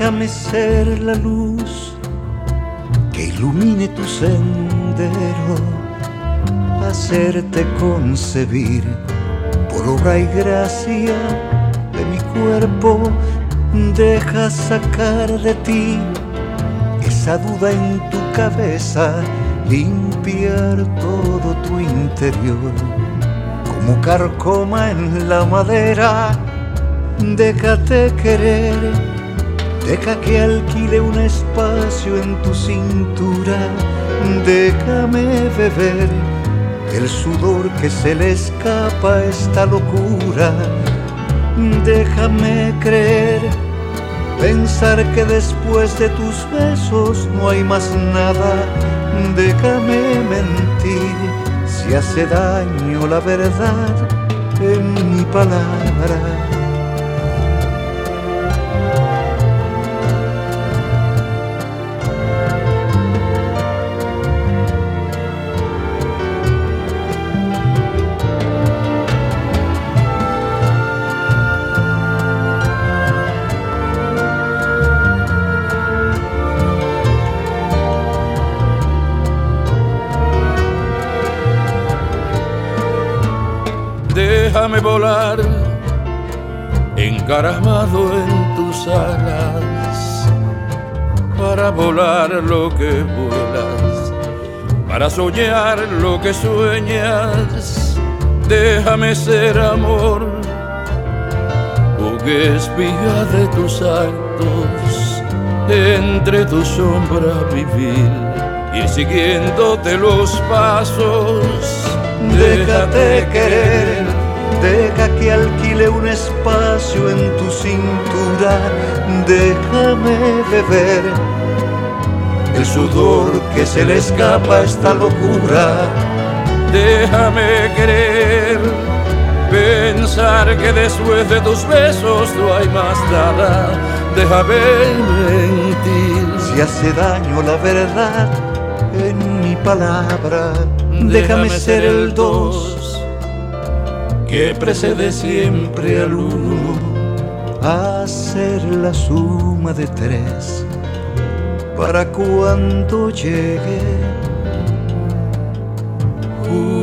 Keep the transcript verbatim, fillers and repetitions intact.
Déjame ser la luz que ilumine tu sendero, hacerte concebir por obra y gracia de mi cuerpo. Deja sacar de ti esa duda en tu cabeza, limpiar todo tu interior como carcoma en la madera. Déjate querer, deja que alquile un espacio en tu cintura. Déjame beber el sudor que se le escapa a esta locura. Déjame creer, pensar que después de tus besos no hay más nada. Déjame mentir si hace daño la verdad en mi palabra. Déjame volar, encaramado en tus alas, para volar lo que vuelas, para soñar lo que sueñas. Déjame ser amor, buque espía de tus actos, entre tu sombra vivir, ir siguiéndote los pasos. Déjate querer, deja que alquile un espacio en tu cintura. Déjame beber el sudor que se le escapa a esta locura. Déjame querer, pensar que después de tus besos no hay más nada. Déjame mentir si hace daño la verdad en mi palabra. Déjame ser el dos que precede siempre al uno, hacer la suma de tres para cuando llegue. Uh.